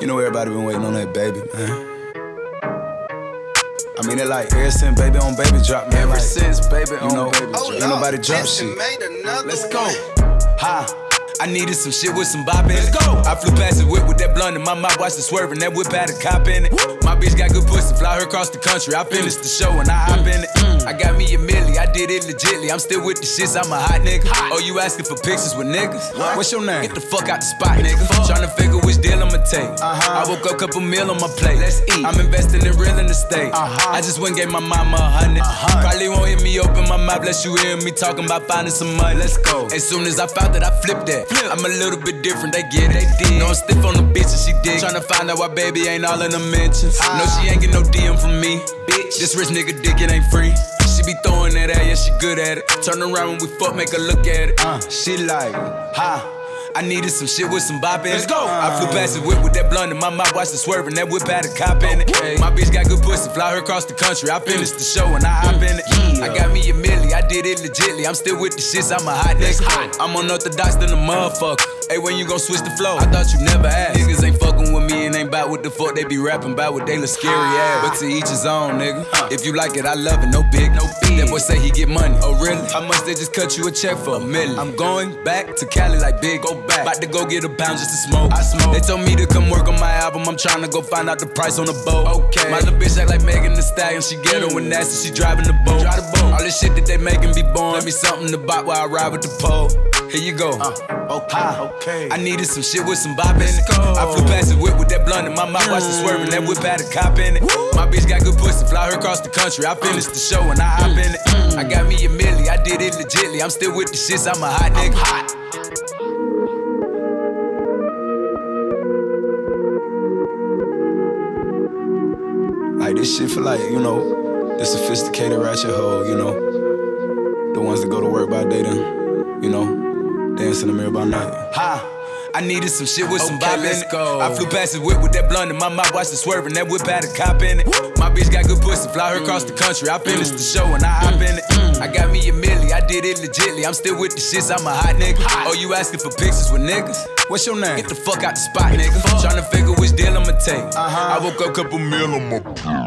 You know everybody been waiting on that baby, man. I mean, it like ever since baby on baby drop, man. Ever like, since baby on baby drop. drop. Ain't nobody drop shit. Let's go. Ha. I needed some shit with some bop in it. Let's go. I flew past the whip with that blunt in my mouth, watched it swerving. That whip had a cop in it. My bitch got good pussy, fly her across the country. I finished the show and I hop in it. I got me a milli, I did it legitly. I'm still with the shits, I'm a hot nigga. Oh, you asking for pictures with niggas? What's your name? Get the fuck out the spot, nigga. Tryna figure which deal I'ma take. I woke up, couple meal on my plate. Let's eat. I'm investing in real estate. I just went and gave my mama 100. Probably won't hear me open my mouth, unless you hear me talking about finding some money. Let's go. As soon as I found that, I flipped that. I'm a little bit different, they get it. No, I'm stiff on the bitch and she dig. Tryna find out why baby ain't all in the mentions. No, she ain't get no DM from me. Bitch, this rich nigga dick, it ain't free. She be throwing that at, yeah, she good at it. Turn around when we fuck, make her look at it. She like, ha. I needed some shit with some bop in it. Let's go. I flew past the whip with that blunt in my mouth, watched it swerving. That whip had a cop in it. My bitch got good pussy, fly her across the country. I finished the show and I hop in it. I got me a milli, I did it legitly. I'm still with the shits, I'm a hot nigga. I'm unorthodox than a motherfucker. Hey, when you gon' switch the flow? I thought you never asked. Niggas ain't fucking with me and ain't bout what the fuck they be rapping about, what they look scary ass. But to each his own, nigga. If you like it, I love it, no big. That boy say he get money. Oh, really? How much they just cut you a check for? $1 million. I'm going back to Cali like big. Go back. About to go get a pound just to smoke. I smoke. They told me to come work on my album. I'm tryna go find out the price on the boat. Okay. My little bitch act like Megan Thee Stallion. She ghetto and nasty. She driving the boat. Drive the boat. All this shit that they making be born. Let me something to bop while I ride with the pole. Here you go. Okay. I needed some shit with some bop in it. I flew past the whip with that blunt in my mouth, watched it swerving. That whip had a cop in it. My bitch got good pussy, fly her across the country. I finished the show and I hop in it. I got me a milli, I did it legitly. I'm still with the shits, I'm a hot nigga. Like this shit for like, you know, the sophisticated ratchet hoe, you know. The ones that go to work by day then, you know, dance in the mirror by night. Ha! I needed some shit with some bop in it. I flew past the whip with that blunt in my mouth, watched it swerving. That whip had a cop in it. My bitch got good pussy, fly her across the country. I finished the show and I hop in it. I got me a milli, I did it legitly. I'm still with the shits, I'm a hot nigga. Oh, you asking for pictures with niggas? What's your name? Get the fuck out the spot, nigga. Tryna figure which deal I'ma take. I woke up, couple meal on my